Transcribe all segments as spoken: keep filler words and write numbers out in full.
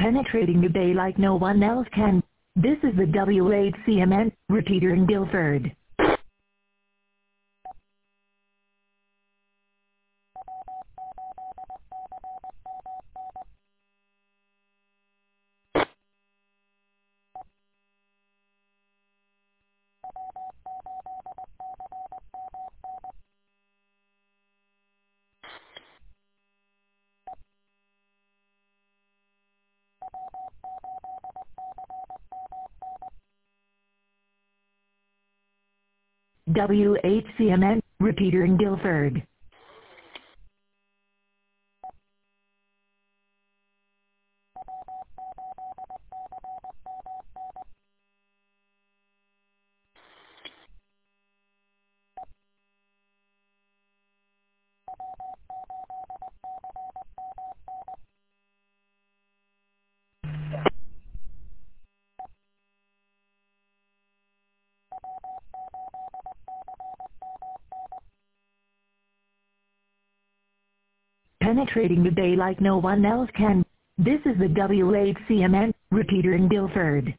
penetrating the bay like no one else can. This is the W eight C M N repeater in Guildford. W eight C M N repeater in Guildford. Penetrating the bay like no one else can. This is the W eight C M N repeater in Guildford.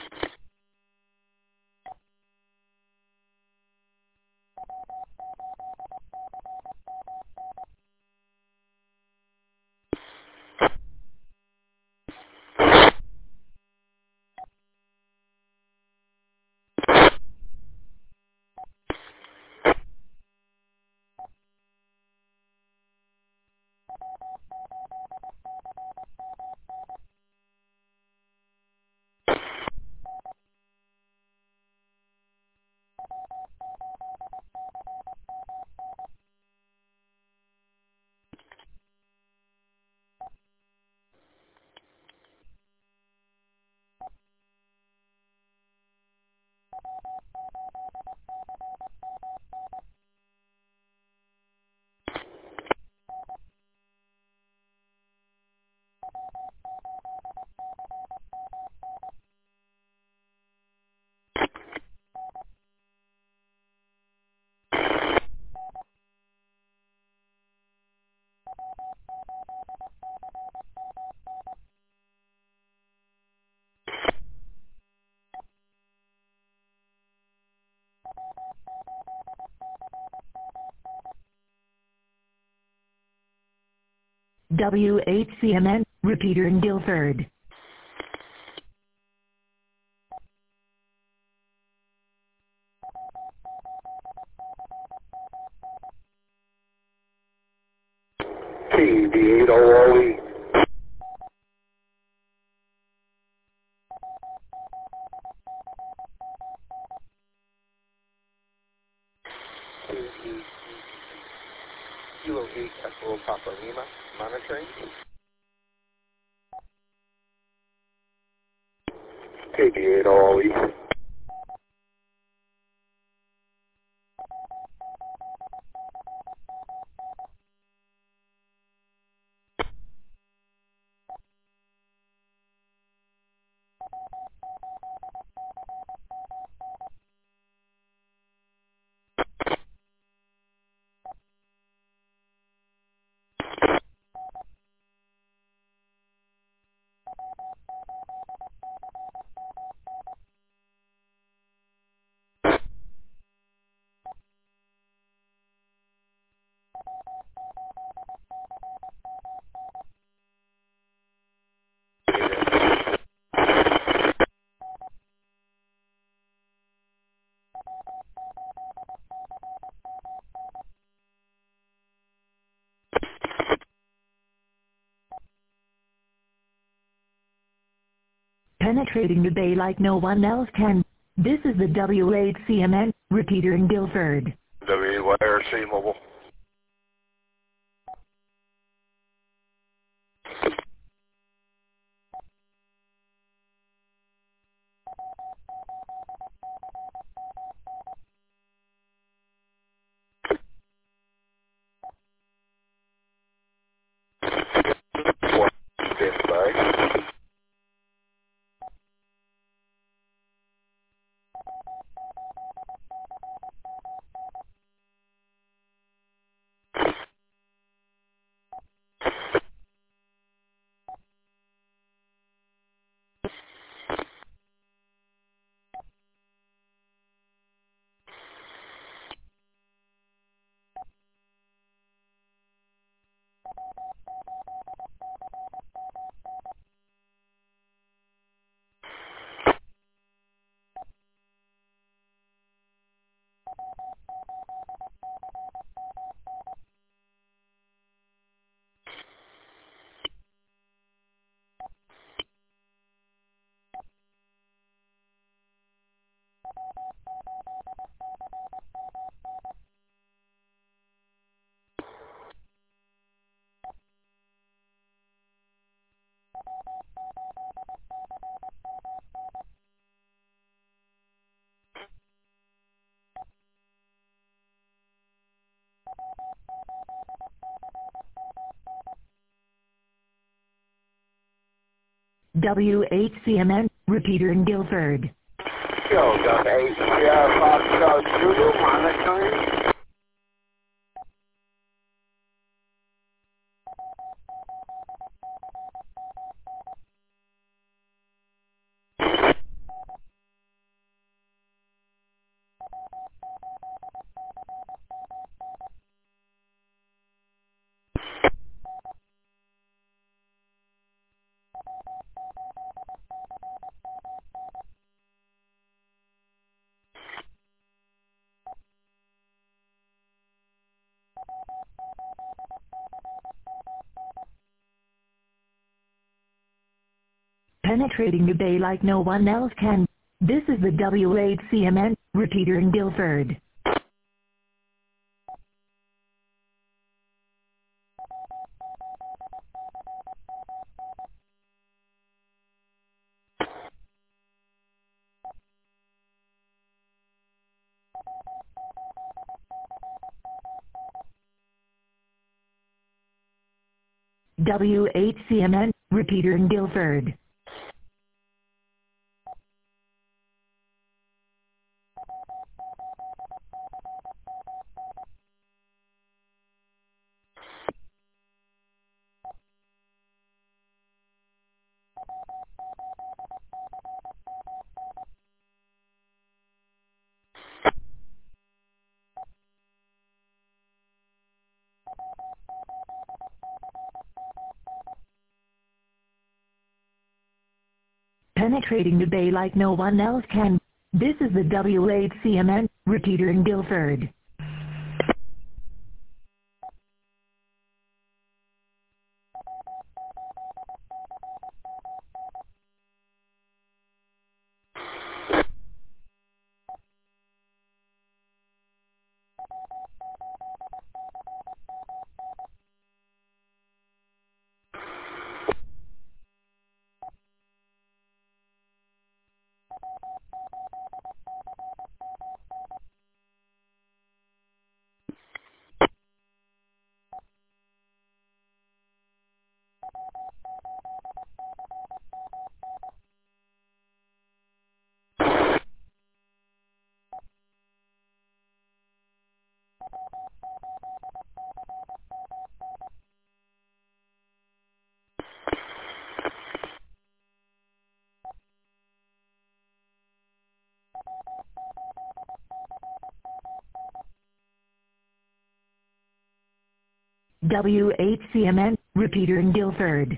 W eight C M N repeater in Guildford. T D eight O O E. Kilo eight Echo Papa Lima, monitoring. K D eight O O E. Penetrating the bay like no one else can. This is the W eight C M N repeater in Guildford. W eight Y R C mobile. Stand by. W H C M N, repeater in Guilford. Yo, W H Sierra Foxtrot Zulu monitoring. Penetrating the bay like no one else can. This is the W H C M N, repeater in Guilford. W H C M N, repeater in Guilford. Penetrating the bay like no one else can. This is the W H C M N, repeater in Guilford. W H C M N, repeater in Guilford.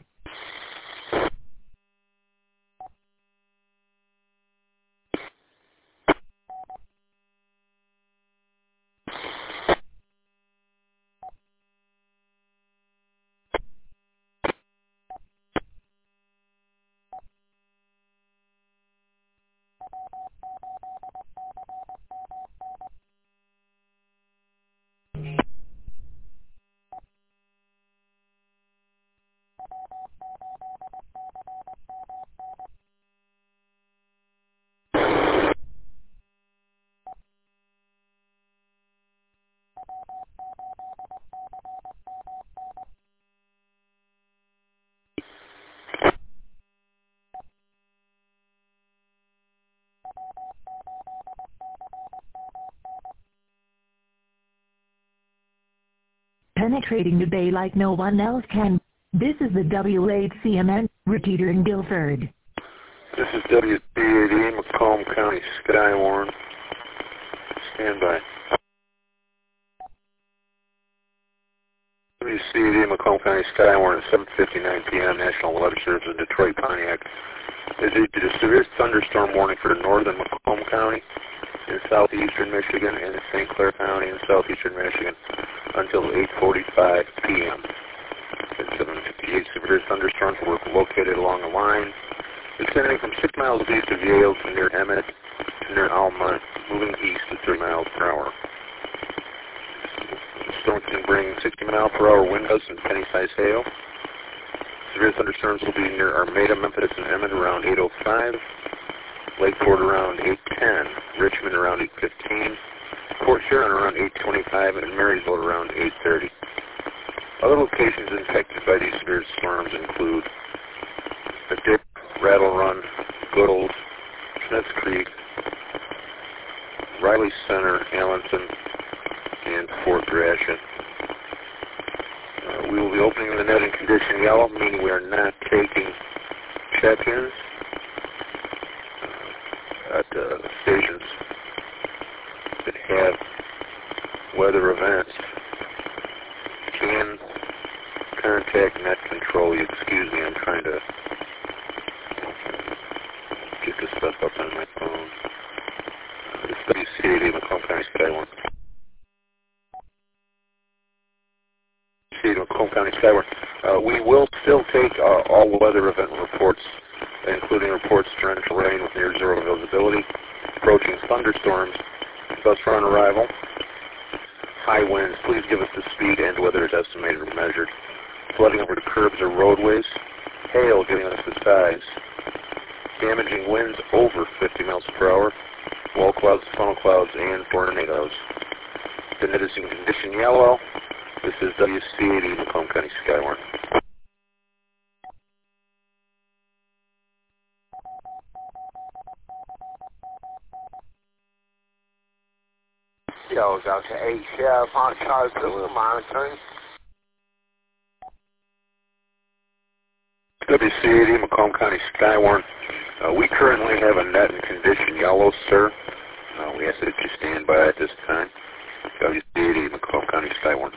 Penetrating the bay like no one else can. This is the W H C M N, repeater in Guilford. This is W C eighty, Macomb County, Skywarn. Stand by. W C eighty, Macomb County, Skywarn, seven fifty-nine p m National Weather Service in Detroit, Pontiac. Is issued a severe thunderstorm warning for northern Macomb County in southeastern Michigan and Saint Clair County in southeastern Michigan until eight forty-five p m At seven fifty-eight, severe thunderstorms were located along the line extending from six miles east of Yale to near Emmett to near Alma, moving east at three miles per hour. The storm can bring sixty mile per hour wind gusts and penny-sized hail. Severe thunderstorms will be near Armada, Memphis, and Emmett around eight oh five, Lakeport around eight ten, Richmond around eight fifteen, Port Huron around eight twenty-five, and Marysville around eight thirty. Other locations impacted by these severe storms include Adair, Battle Run, Good Old, Smiths Creek, Riley Center, Allenton, and Fort Gratiot. Uh, we will be opening the net in condition yellow, meaning we are not taking check-ins uh, at uh, stations that have weather events. Can contact net control. Excuse me, I'm trying to get this stuff up on my phone. Uh, it's W C eighty, Macomb County Skywarn. W C eighty, Macomb County Skywarn. Uh, we will still take uh, all weather event reports, including reports of torrential rain with near zero visibility, approaching thunderstorms, thus on arrival. High winds, please give us the speed and whether it's estimated or measured. Flooding over the curbs or roadways. Hail giving us the size. Damaging winds over fifty miles per hour. Wall clouds, funnel clouds, and tornadoes. The net is in condition yellow. This is W C eighty, Macomb County Skywarn. Yo, Doctor H. Sheriff on Charles Zulu monitoring. W C eighty, Macomb County Skywarn. Uh, we currently have a net in condition yellow, sir. Uh, we ask that you stand by at this time. W C eighty, Macomb County Skywarn.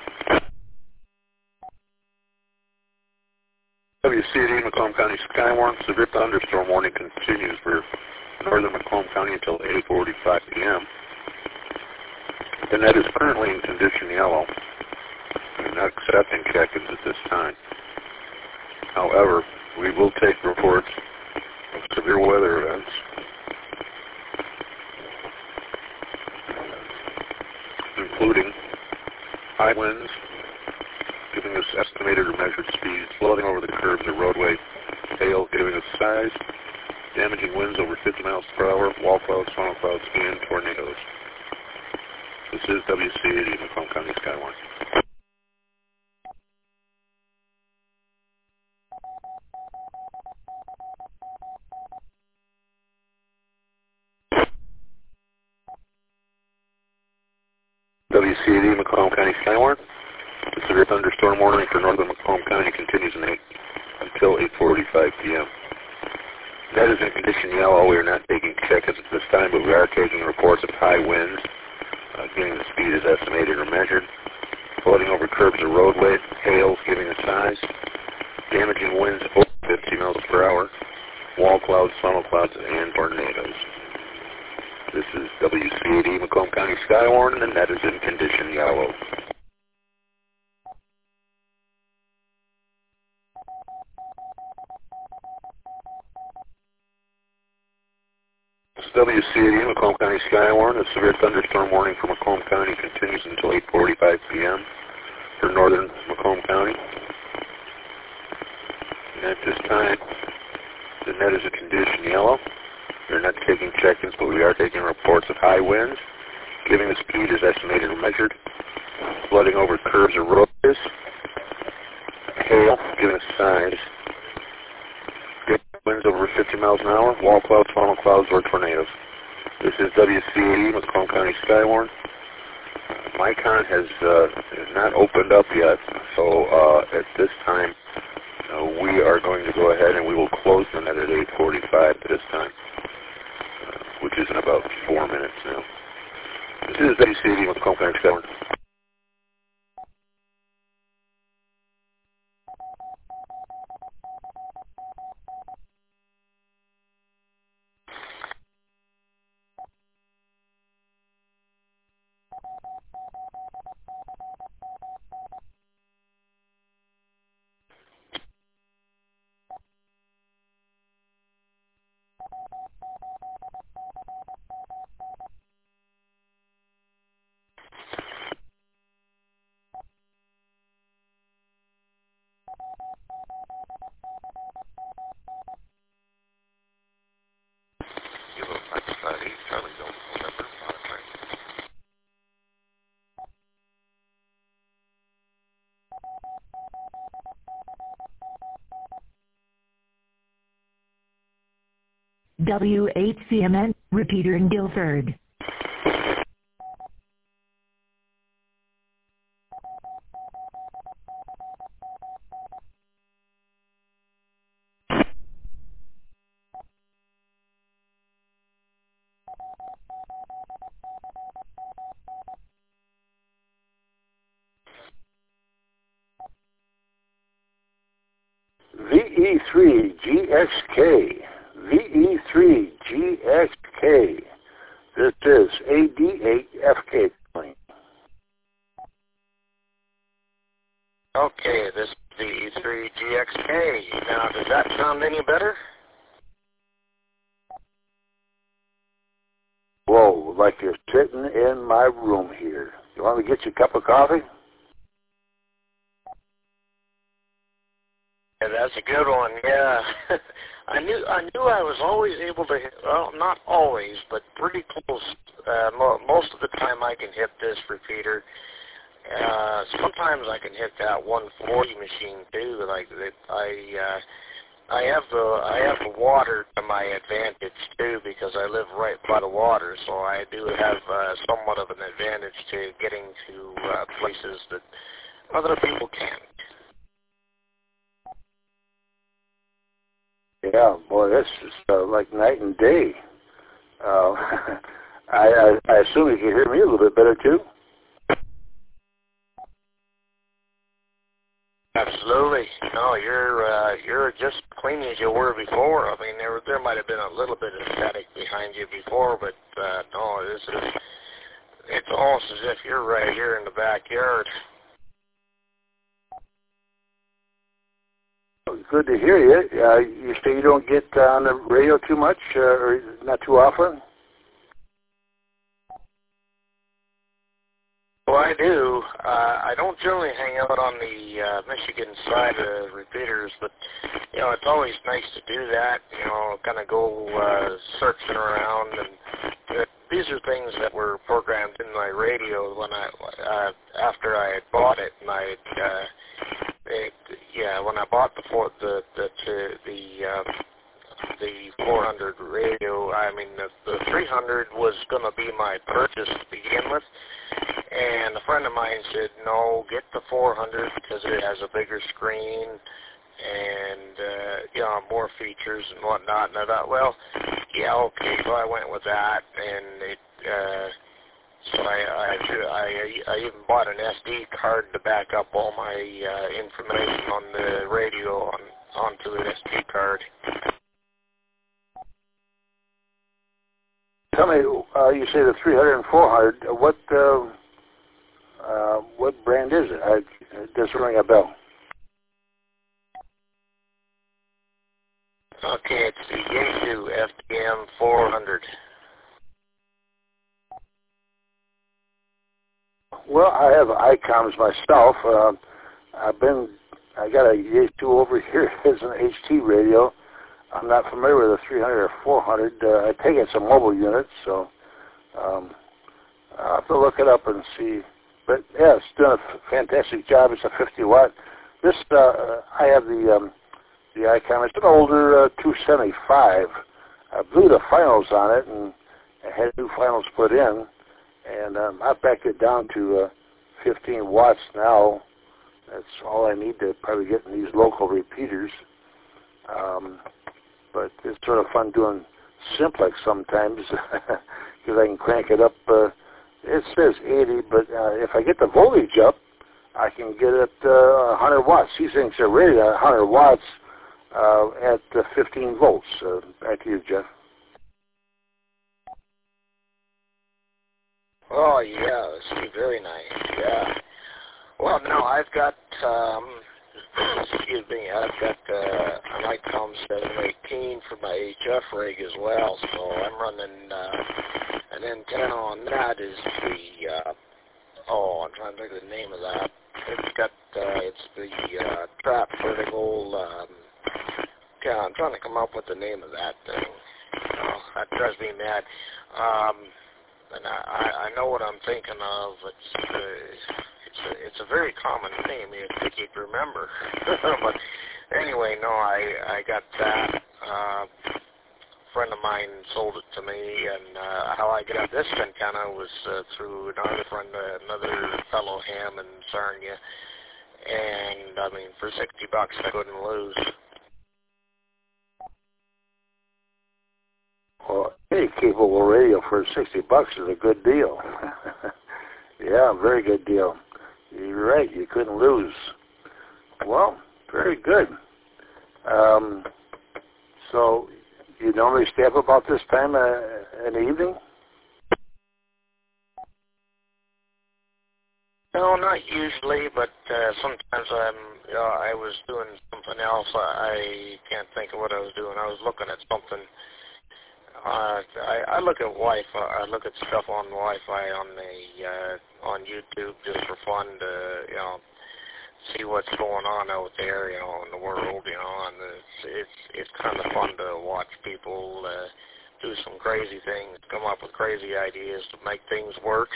W C eighty, Macomb County Skywarn. Severe thunderstorm warning continues for northern Macomb County until eight forty-five p m The net is currently in condition yellow. We're not accepting check-ins at this time. However, we will take reports of severe weather events, including high winds, giving us estimated or measured speeds, flooding over the curbs or roadway, hail giving us size, damaging winds over fifty miles per hour, wall clouds, funnel clouds, and tornadoes. This is W C eighty, Macomb County Skywarn. W C eighty, Macomb County Skywarn. The severe thunderstorm warning for northern Macomb County continues in eight, until eight forty-five p m Net is in condition yellow. We are not taking check-ins at this time, but we are taking reports of high winds. Uh, getting the speed is estimated or measured. Flooding over curbs or roadways. Hail giving a size. Damaging winds over fifty miles per hour. Wall clouds, funnel clouds, and tornadoes. This is W C eighty, Macomb County Skywarn, and the net is in condition yellow. This is W C eighty, Macomb County Skywarn. A severe thunderstorm warning for Macomb County continues until eight forty-five p m for northern Macomb County. And at this time, the net is in condition yellow. We're not taking check-ins, but we are taking reports of high winds. Giving the speed is estimated or measured. Flooding over curbs or roadways. Hail, giving a size. Winds over fifty miles an hour. Wall clouds, funnel clouds, or tornadoes. This is W C eighty, Macomb County Skywarn. Micon has uh, not opened up yet, so uh, at this time, uh, we are going to go ahead and we will close the net at eight forty-five at this time. Which is in about four minutes now. This is W C eighty, Macomb County Skywarn. W H C M N, repeater in Guilford. V E three G X K, V E three G X K. This is A D eight F K plane. Okay, this is V E three G X K. Now, does that sound any better? Whoa, like you're sitting in my room here. You want me to get you a cup of coffee? Yeah, that's a good one. Yeah, I knew I knew I was always able to hit. Well, not always, but pretty close. Uh, mo- most of the time, I can hit this repeater. Uh, sometimes I can hit that one forty machine too. Like that, I uh, I have the I have the water to my advantage too because I live right by the water, so I do have uh, somewhat of an advantage to getting to uh, places that other people can't. Yeah, boy, this is uh, like night and day. Uh, I, I, I assume you can hear me a little bit better too. Absolutely. No, you're uh, you're just clean as you were before. I mean, there there might have been a little bit of static behind you before, but uh, no, this is it's almost as if you're right here in the backyard. Good to hear you. Uh, you say you don't get uh, on the radio too much, uh, or not too often? Well, I do. Uh, I don't generally hang out on the uh, Michigan side of the repeaters, but, you know, it's always nice to do that, you know, kind of go uh, searching around. And uh, these are things that were programmed in my radio when I, uh, after I had bought it, and I had, uh, it, yeah, when I bought the, four, the, the, the, the um, the four hundred radio, I mean, the, the three hundred was going to be my purchase to begin with. And a friend of mine said, no, get the four hundred because it has a bigger screen and, uh, you know, more features and whatnot. And I thought, well, yeah, okay. So I went with that. And it, uh, so I, I, I, I even bought an S D card to back up all my uh, information on the radio on, onto an S D card. Tell me, uh, you say the three hundred and four hundred. What uh, uh, what brand is it? I, it doesn't ring a bell. Okay, it's the Yaesu F D M four hundred. Well, I have ICOMs myself. Uh, I've been, I got a Yaesu over here as an H T radio. I'm not familiar with the three hundred or four hundred. Uh, I take it's a mobile unit, so um, I'll have to look it up and see. But yeah, it's doing a fantastic job. It's a fifty watt. This uh, I have the um, the ICOM. It's an older uh, two seventy-five. I blew the finals on it and I had new finals put in, and um, I backed it down to uh, fifteen watts now. That's all I need to probably get in these local repeaters. Um, But it's sort of fun doing simplex sometimes because I can crank it up. Uh, it says eighty, but uh, if I get the voltage up, I can get it uh, one hundred watts. These things are rated at one hundred watts uh, at uh, fifteen volts. Uh, back to you, Jeff. Oh, yeah, see, very nice, yeah. Well, no, I've got, um, excuse me, I've got uh, an ICOM seven eighteen for my H F rig as well, so I'm running uh, an antenna on that is the, uh, oh, I'm trying to think of the name of that. It's got, uh, it's the uh, trap vertical, um, yeah, I'm trying to come up with the name of that thing. Oh, that drives me mad. Um, and I, I know what I'm thinking of. It's, uh, it's, a, it's a very common name if you could remember. But anyway, no, I, I got that uh, friend of mine sold it to me, and uh, how I got this antenna was uh, through another friend, uh, another fellow ham in Sarnia, and I mean for sixty bucks I couldn't lose. Well, any capable radio for sixty bucks is a good deal. Yeah, very good deal. You're right, you couldn't lose. Well, very good. Um, so, you normally stay up about this time uh, in the evening? No, not usually, but uh, sometimes I'm, you know, I was doing something else. I can't think of what I was doing. I was looking at something. Uh, I, I look at Wi-Fi. I look at stuff on Wi-Fi on the uh, on YouTube just for fun to, you know, see what's going on out there, you know, in the world, you know, and it's it's it's kind of fun to watch people uh, do some crazy things, come up with crazy ideas to make things work.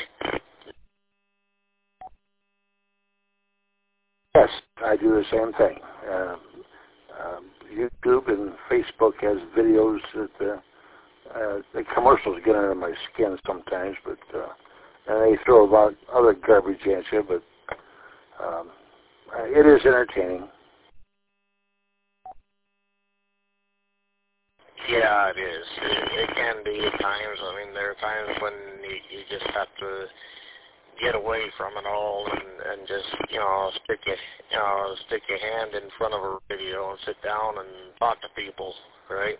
Yes, I do the same thing. Uh, um, YouTube and Facebook has videos that uh, uh, the commercials get under my skin sometimes, but uh, and they throw about other garbage at you, but um, it is entertaining. Yeah, it is. It, it can be at times. I mean, there are times when you, you just have to get away from it all and, and just, you know, stick your, you know, stick your hand in front of a radio and sit down and talk to people, right?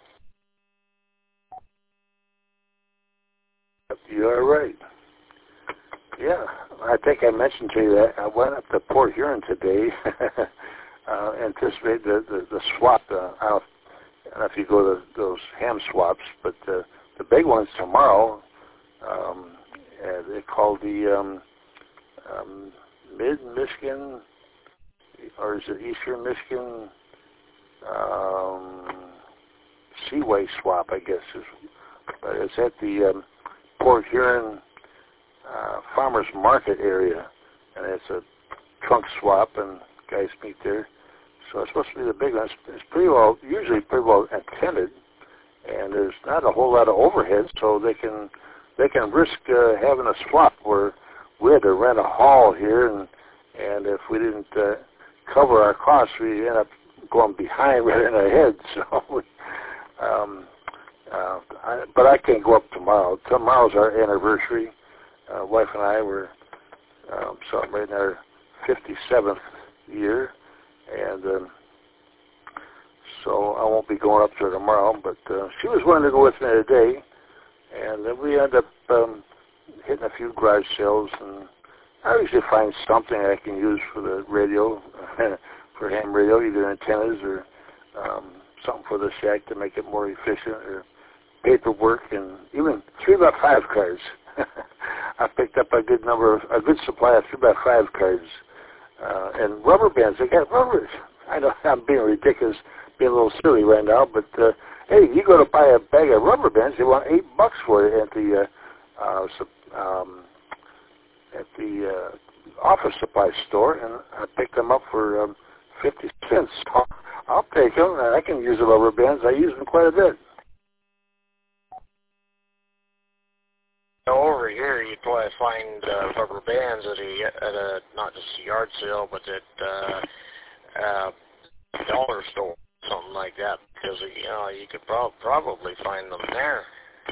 You're right. Yeah, I think I mentioned to you that I went up to Port Huron today, uh, anticipate the, the, the swap. Uh, I don't know if you go to those ham swaps, but uh, the big one's tomorrow. Um, uh, they call the um, um, Mid-Michigan, or is it Eastern Michigan, um, Seaway swap, I guess. Is, but it's at the um, Port Huron uh, Farmers Market area, and it's a trunk swap, and guys meet there. So it's supposed to be the big one. It's, it's pretty well, usually pretty well attended, and there's not a whole lot of overhead, so they can they can risk uh, having a swap where we had to rent a hall here, and and if we didn't uh, cover our costs, we end up going behind right in our heads. So, we, um, uh, I, but I can't go up tomorrow. Tomorrow's our anniversary. Uh, wife and I were um, celebrating our fifty-seventh year, and um, so I won't be going up there tomorrow. But uh, she was willing to go with me today, and then we end up um, hitting a few garage sales, and I usually find something I can use for the radio, for ham radio, either antennas or um, something for the shack to make it more efficient, or paperwork, and even three by five cards. I picked up a good number, of, a good supply of three by five cards, uh, and rubber bands. They got rubbers. I know I'm being ridiculous, being a little silly right now, but uh, hey, you go to buy a bag of rubber bands, they want eight bucks for it at the uh, uh, um, at the uh, office supply store, and I picked them up for um, fifty cents. So I'll take them, and I can use the rubber bands. I use them quite a bit. Over here, you'd probably find uh, rubber bands at a, at a not just a yard sale, but at uh, uh, dollar store, something like that. Because you know you could pro- probably find them there.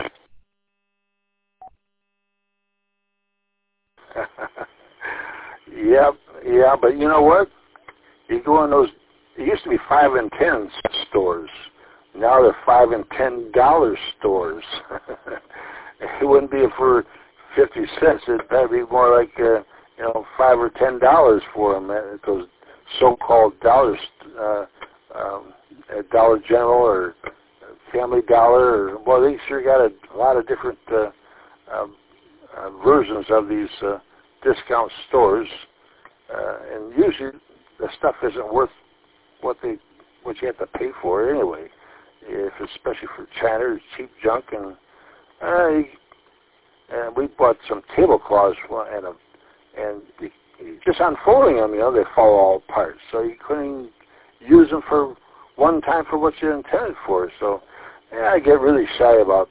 yeah, yeah, but you know what? You go in those. It used to be five and ten stores. Now they're five and ten dollar stores. It wouldn't be for fifty cents. It'd probably be more like uh, you know five or ten dollars for them at those so-called dollars, uh, um, at Dollar General or Family Dollar. Or, well, they sure got a, a lot of different uh, um, uh, versions of these uh, discount stores, uh, and usually the stuff isn't worth what they what you have to pay for it anyway. If especially for China, it's cheap junk. And Uh, and we bought some tablecloths and a, and just unfolding them, you know, they fall all apart. So you couldn't use them for one time for what you intended for. So yeah, I get really shy about,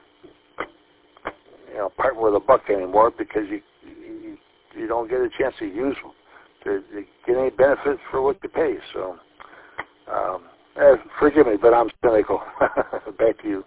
you know, parting with a buck anymore because you you, you don't get a chance to use them to, to get any benefits for what you pay. So, um, eh, forgive me, but I'm cynical. Back to you.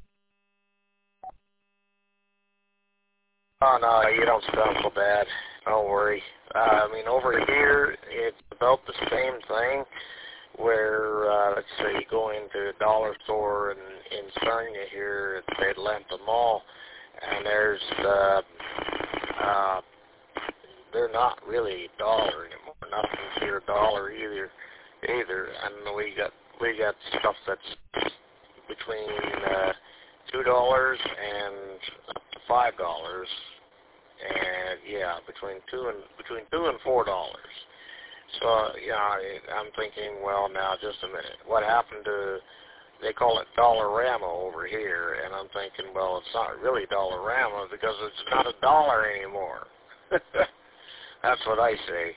Oh, no, you don't sound so bad. Don't worry. Uh, I mean, over here, it's about the same thing where, uh, let's say you go into a dollar store in, in Sarnia here at the Atlanta Mall, and there's, uh, uh, they're not really a dollar anymore. Nothing's here a dollar either. Either. And we got, we got stuff that's between, uh, two dollars and up to five dollars. And yeah, between two and between two and four dollars. So yeah, I'm thinking, well, now just a minute, what happened to? They call it Dollarama over here, and I'm thinking, well, it's not really Dollarama because it's not a dollar anymore. That's what I say.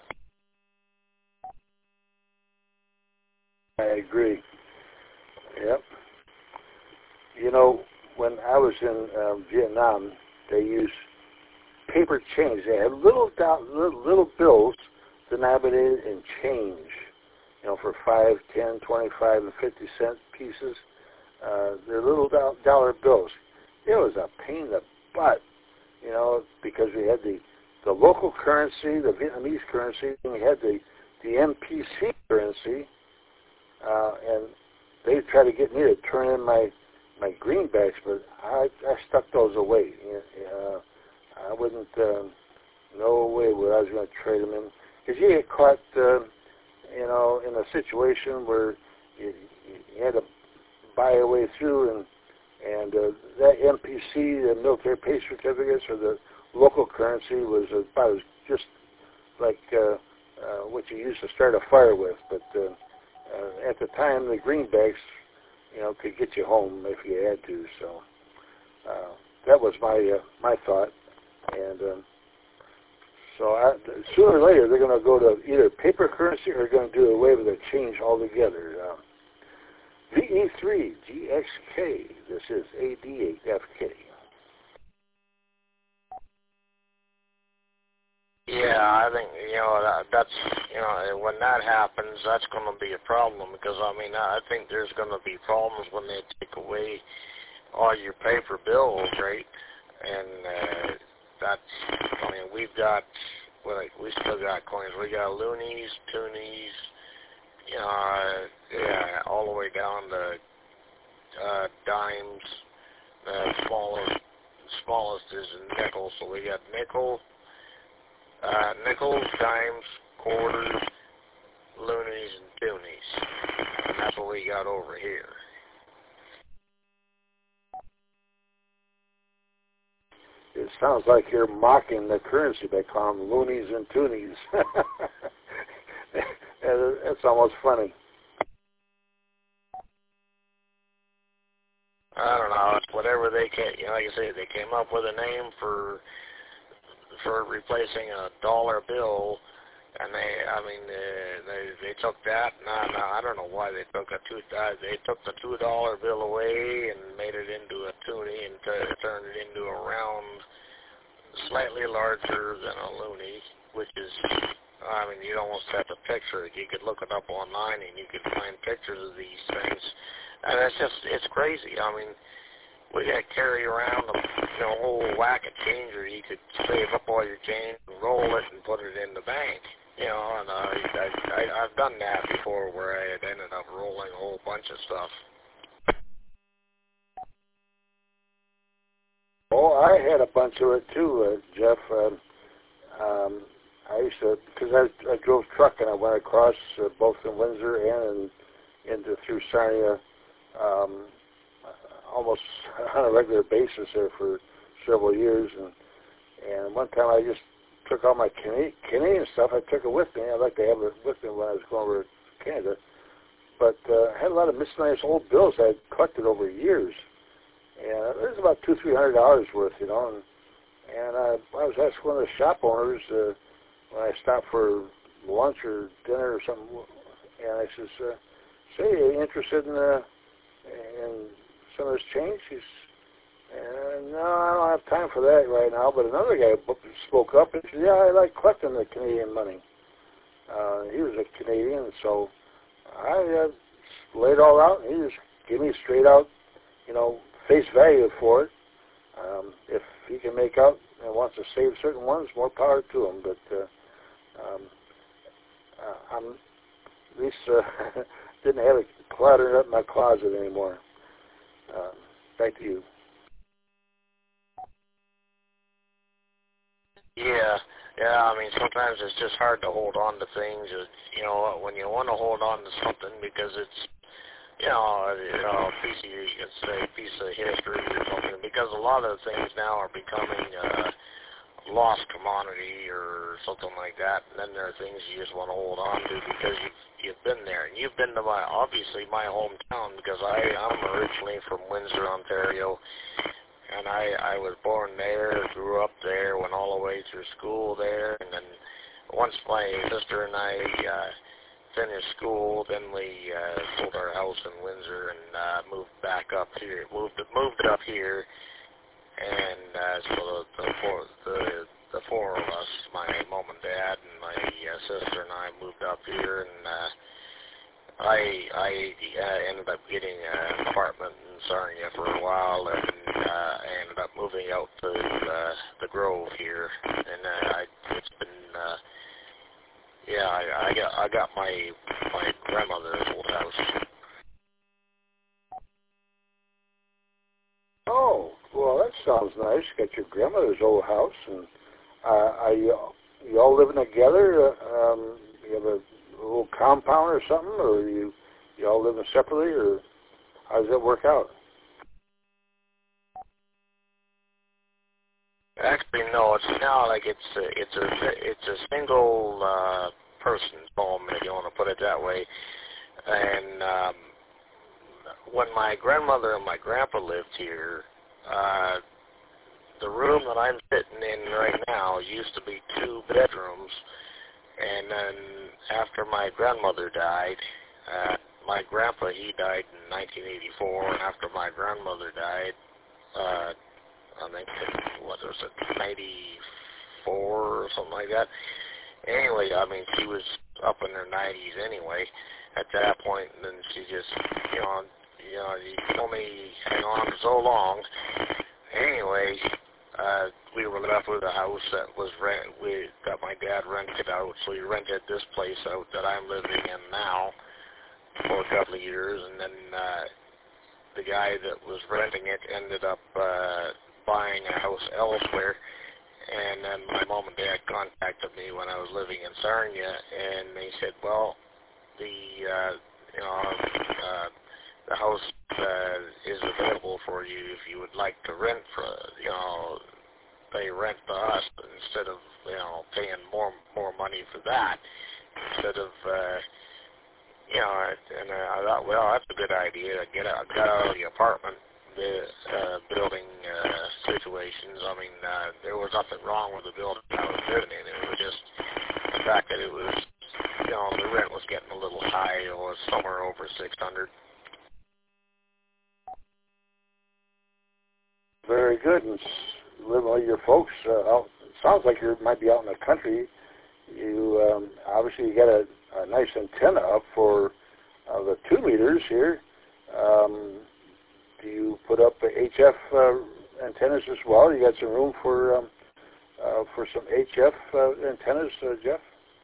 I agree. Yep. You know, when I was in um, Vietnam, they used paper change. They had little, little little bills denominated in change, you know, for five, ten, twenty-five, and fifty cent pieces. Uh, they're little do- dollar bills. It was a pain in the butt, you know, because we had the the local currency, the Vietnamese currency, and we had the the M P C currency, uh, and they tried to get me to turn in my my greenbacks, but I I stuck those away. Uh, I wouldn't um, no way would I was going to trade them in, because you get caught, uh, you know, in a situation where you, you had to buy your way through, and and uh, that M P C, the military pay certificates, or the local currency was about as just like uh, uh, what you used to start a fire with. But uh, uh, at the time, the greenbacks, you know, could get you home if you had to. So uh, that was my uh, my thought. And um, so I, sooner or later, they're going to go to either paper currency or going to do away with the change altogether. Um, V E three G X K, this is A D eight F K. Yeah, I think, you know, that, that's, you know, when that happens, that's going to be a problem because, I mean, I think there's going to be problems when they take away all your paper bills, right? And uh, that's, I mean, we've got, well, like, we still got coins. We got loonies, toonies, you know, uh, yeah, all the way down to uh, dimes. The smallest, smallest is a nickel, so we got nickel, uh, nickels, dimes, quarters, loonies, and toonies. And that's what we got over here. It sounds like you're mocking the currency by calling them loonies and toonies. That's almost funny. I don't know. Whatever they came, you know, like I say, they came up with a name for for replacing a dollar bill, and they, I mean, uh, they they took that. No, no, I don't know why they took a two. Uh, they took the two dollar bill away and made it into a toonie and t- turned it into a round, slightly larger than a loonie, which is, I mean, you almost have to picture it. You could look it up online and you could find pictures of these things. And it's just, it's crazy. I mean, we got to carry around a, you know, whole whack of change, or you could save up all your change and roll it and put it in the bank. You know, and uh, I, I, I've done that before where I had ended up rolling a whole bunch of stuff. Oh, I had a bunch of it too, uh, Jeff. Um, um, I used to, because I, I drove truck and I went across uh, both in Windsor and in, into through Sarnia um, almost on a regular basis there for several years. And and one time I just took all my Canadian, Canadian stuff. I took it with me. I'd like to have it with me when I was going over to Canada. But uh, I had a lot of miscellaneous old bills I had collected over years. And it was about two, three hundred dollars worth, you know. And, and I, I was asking one of the shop owners uh, when I stopped for lunch or dinner or something, and I says, uh, "Say, are you interested in uh, in some of this change? He's, uh, no, I don't have time for that right now. But another guy spoke up and said, yeah, I like collecting the Canadian money. Uh, he was a Canadian, so I uh, laid it all out, and he just gave me straight out, you know, face value for it. Um, if he can make out and wants to save certain ones, more power to him. But uh, um, uh, I'm at least uh, didn't have it cluttered up in my closet anymore. Uh, back to you. Yeah, yeah. I mean, sometimes it's just hard to hold on to things. It's, you know, when you want to hold on to something because it's, you know, you know, a piece of, you can say, a piece of history or something. Because a lot of things now are becoming uh, lost commodity or something like that. And then there are things you just want to hold on to because you've you've been there, and you've been to my obviously my hometown because I I'm originally from Windsor, Ontario. And I, I was born there, grew up there, went all the way through school there, and then once my sister and I uh, finished school, then we uh, sold our house in Windsor and uh, moved back up here, moved moved up here, and uh, so the the four, the the four of us, my mom and dad and my uh, sister and I moved up here, and uh, I I uh, ended up getting an apartment in Sarnia for a while, and uh, I ended up moving out to uh, the Grove here, and uh, I, it's been uh, yeah I, I got I got my my grandmother's old house. Oh, well, that sounds nice. Got your grandmother's old house, and uh, are you you all living together? Uh, um, you have a a little compound or something, or you you all living separately, or how does that work out? Actually, no. It's now like it's a, it's a it's a single uh, person's home, if you want to put it that way. And um, when my grandmother and my grandpa lived here, uh, the room that I'm sitting in right now used to be two bedrooms. And then after my grandmother died, uh, my grandpa, he died in nineteen eighty-four, and after my grandmother died, uh, I think, what was it, ninety-four or something like that. Anyway, I mean, she was up in her nineties anyway at that point, and then she just, you know, you know, you can only hang on for so long. Anyway, Uh, we were left with a house that was rent. We got my dad rented out, so we rented this place out that I'm living in now for a couple of years, and then uh, the guy that was renting it ended up uh, buying a house elsewhere. And then my mom and dad contacted me when I was living in Sarnia, and they said, "Well, the uh, you know uh, the house uh, is available for you if you would like to rent for, you know, pay rent to us instead of, you know, paying more more money for that instead of, uh, you know." And I thought, well, that's a good idea. Get out, get out of the apartment the, uh, building uh, situations. I mean, uh, there was nothing wrong with the building I was living in. It was just the fact that it was, you know, the rent was getting a little high. It was somewhere over six hundred. Very good. And living with your folks, uh, out, it sounds like you might be out in the country. You um, obviously you got a, a nice antenna up for uh, the two meters here. Um, do you put up H F uh, antennas as well? You got some room for um, uh, for some H F uh, antennas, uh, Jeff?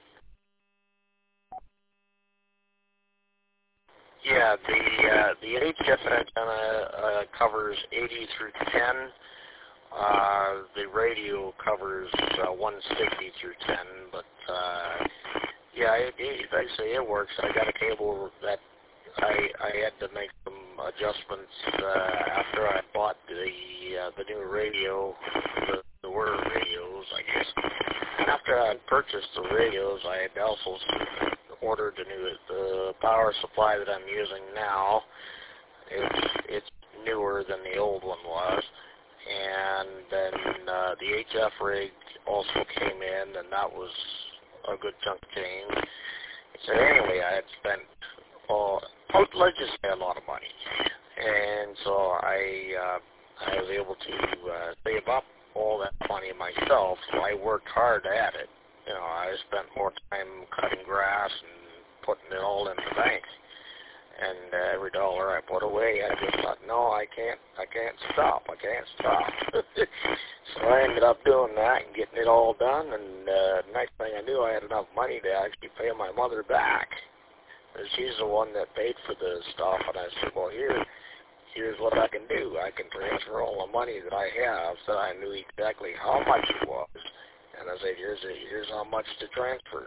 Yeah, the uh, the H F antenna uh, covers eighty through ten. Uh, the radio covers uh, one sixty through ten, but uh, yeah, it, it, like I say, it works. I got a cable that I I had to make some adjustments uh, after I bought the uh, the new radio, the, the Word radios, I guess. And after I purchased the radios, I had also ordered the new the power supply that I'm using now. It's it's newer than the old one was. And then uh, the H F rig also came in, and that was a good chunk of change. So anyway, I had spent, uh, let's just say, a lot of money. and so I uh, I was able to uh, save up all that money myself. So I worked hard at it. You know, I spent more time cutting grass and putting it all in the bank. And uh, every dollar I put away, I just thought, no, I can't, I can't stop, I can't stop. So I ended up doing that and getting it all done. And uh, next thing I knew, I had enough money to actually pay my mother back. And she's the one that paid for the stuff. And I said, well, here, here's what I can do. I can transfer all the money that I have, so I knew exactly how much it was. And I said, here's a, here's how much to transfer.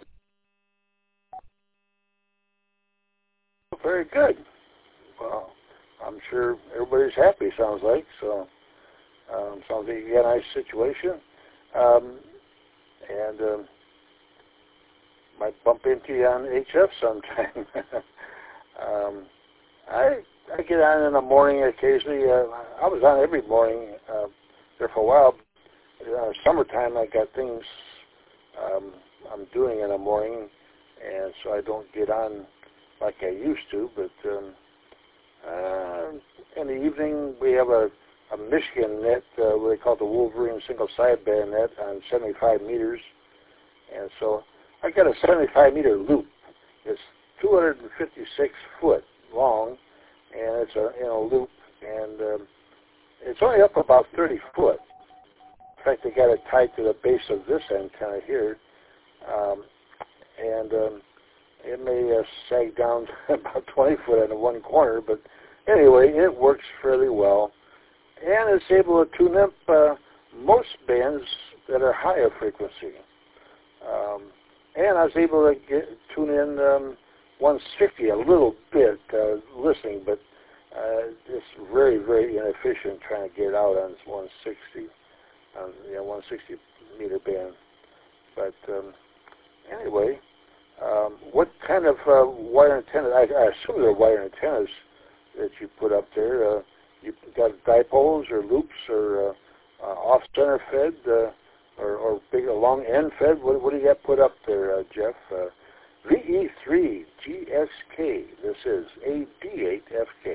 Very good. Well, I'm sure everybody's happy, sounds like. So, um, sounds like you got a nice situation. Um, and um, might bump into you on H F sometime. um, I I get on in the morning occasionally. Uh, I was on every morning uh, there for a while. Uh, summertime, I got things um, I'm doing in the morning, and so I don't get on like I used to, but um, uh, in the evening we have a, a Michigan net, uh, what they call the Wolverine single sideband net on seventy-five meters, and so I got a seventy-five meter loop. It's two hundred fifty-six foot long, and it's a in a loop, and um, it's only up about thirty foot. In fact, they got it tied to the base of this antenna here, um, and um, it may uh, sag down about twenty foot in one corner, but anyway, it works fairly well. And it's able to tune up uh, most bands that are higher frequency. Um, and I was able to get, tune in um, one sixty a little bit uh, listening, but uh, it's very, very inefficient trying to get it out on one sixty, on you know, one sixty meter band. But um, anyway, Um, what kind of uh, wire antennas? I, I assume they're wire antennas that you put up there. Uh, you got dipoles or loops or uh, uh, off-center fed uh, or, or big long end fed. What, what do you got put up there, uh, Jeff? Uh, V E three G S K. This is A D eight F K.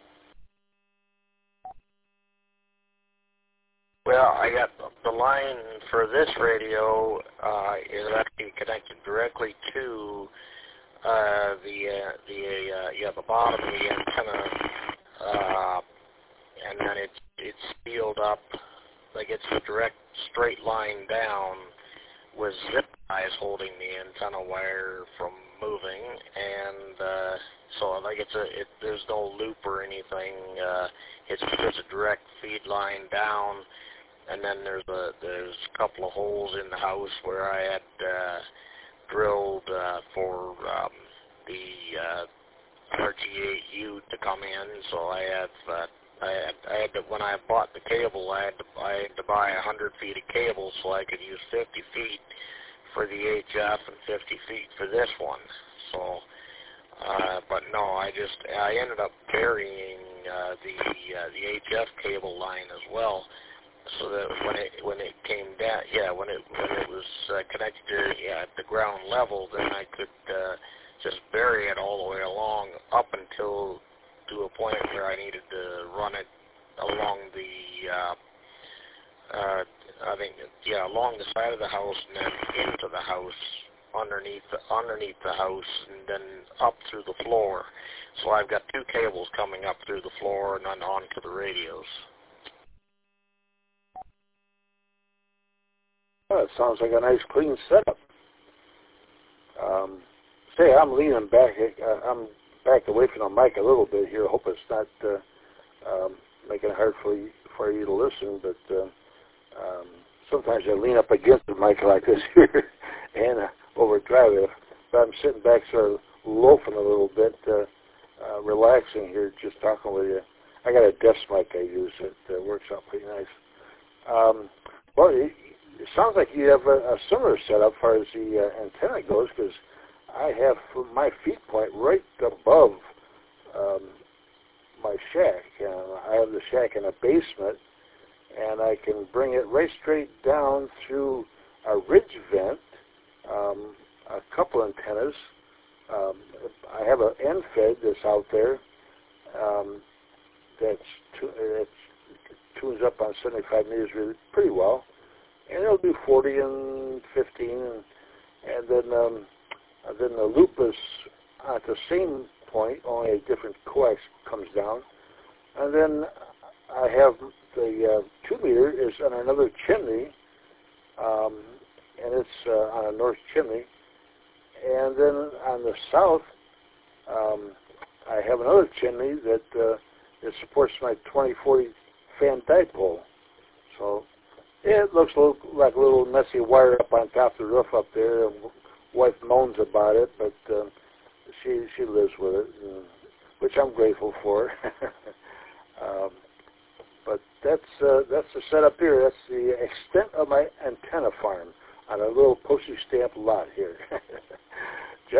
Well, I got the line for this radio uh, is actually connected directly to uh, the uh, the uh, yeah the bottom of the antenna, uh, and then it's it's sealed up like it's a direct straight line down with zip ties holding the antenna wire from moving, and uh, so like it's a it, there's no loop or anything. Uh, it's just a direct feed line down. And then there's a there's a couple of holes in the house where I had uh, drilled uh, for um, the uh, R G eight U to come in. So I have uh, I had I had to, when I bought the cable, I had to I had to buy a hundred feet of cable so I could use fifty feet for the H F and fifty feet for this one. So, uh, but no, I just I ended up carrying uh, the uh, the H F cable line as well. So that when it when it came down, yeah, when it when it was uh, connected to, yeah, at the ground level, then I could uh, just bury it all the way along up until to a point where I needed to run it along the, uh, uh, I think, yeah, along the side of the house and then into the house, underneath the, underneath the house, and then up through the floor. So I've got two cables coming up through the floor and then onto the radios. Well, it sounds like a nice, clean setup. Um, say, I'm leaning back. Uh, I'm backed away from the mic a little bit here. I hope it's not uh, um, making it hard for you, for you to listen. But uh, um, sometimes I lean up against the mic like this here and uh, overdrive it. But I'm sitting back sort of loafing a little bit, uh, uh, relaxing here, just talking with you. I got a desk mic I use. It uh, works out pretty nice. Um, well, it, It sounds like you have a, a similar setup as far as the uh, antenna goes, because I have my feed point right above um, my shack. Uh, I have the shack in a basement, and I can bring it right straight down through a ridge vent, um, a couple antennas. Um, I have an end fed that's out there, um, that's tu- that tunes up on seventy-five meters really pretty well, and it'll do forty and fifteen, and, and then um, and then the loop is at the same point, only a different coax comes down, and then I have the uh, two meter is on another chimney, um, and it's uh, on a north chimney, and then on the south, um, I have another chimney that uh, it supports my twenty forty fan dipole. So it looks a little, like a little messy wire up on top of the roof up there, and wife moans about it, but uh, she she lives with it, and, which I'm grateful for. um, but that's uh, that's the setup here. That's the extent of my antenna farm on a little postage stamp lot here. Jeff?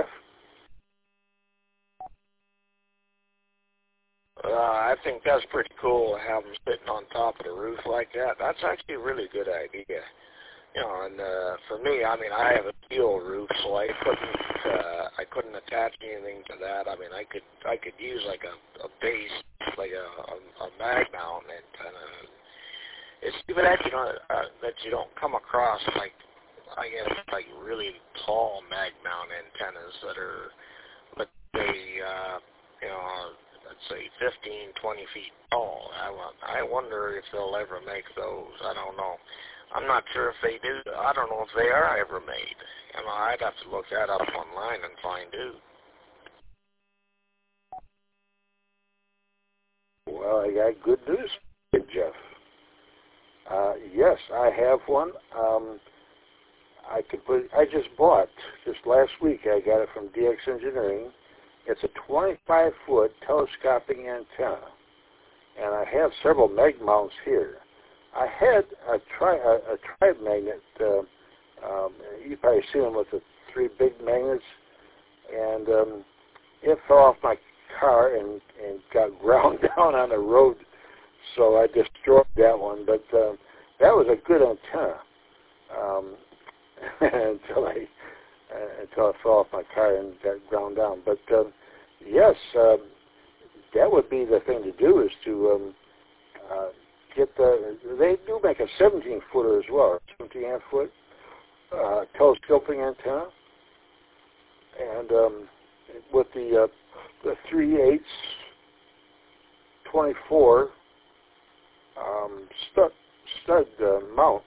Uh, I think that's pretty cool to have them sitting on top of the roof like that. That's actually a really good idea. You know, and uh, for me, I mean, I have a steel roof, so I couldn't uh, I couldn't attach anything to that. I mean, I could I could use like a, a base, like a, a, a mag mount antenna. It's too bad you know uh, that you don't come across like I guess like really tall mag mount antennas that are, let's say, uh, you know, let's say fifteen, twenty feet tall. I, I wonder if they'll ever make those. I don't know. I'm not sure if they do. I don't know if they are ever made. You know, I'd have to look that up online and find out. Well, I got good news, Jeff. Uh, yes, I have one. Um, I could put. I just bought just last week. I got it from D X Engineering. It's a twenty-five foot telescoping antenna, and I have several mag mounts here. I had a tri a, a tribe magnet. Uh, um, you probably see them with the three big magnets, and um, it fell off my car and, and got ground down on the road, so I destroyed that one. But uh, that was a good antenna um, until I uh, until it fell off my car and got ground down. But uh, yes, uh, that would be the thing to do, is to um, uh, get the. They do make a seventeen footer as well, seventeen and a half foot uh, telescoping antenna, and um, with the uh, the three eighths twenty-four um, stud stud uh, mount.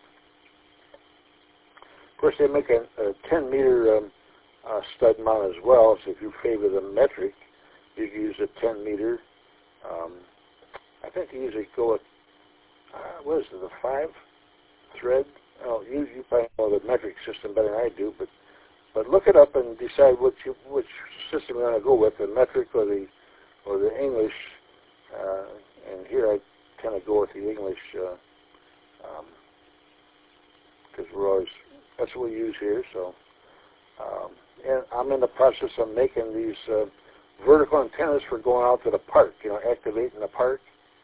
Of course, they make a, a ten meter um, uh, stud mount as well. So if you favor the metric, you can use a ten meter. Um, I think they usually go with uh, what is it, the five thread? Oh, you you probably know the metric system better than I do, but but look it up and decide which you, which system you want to go with, the metric or the or the English. Uh, and here I kind of go with the English because um, we're always that's what we use here. So, um, and I'm in the process of making these uh, vertical antennas for going out to the park. You know, activating the park.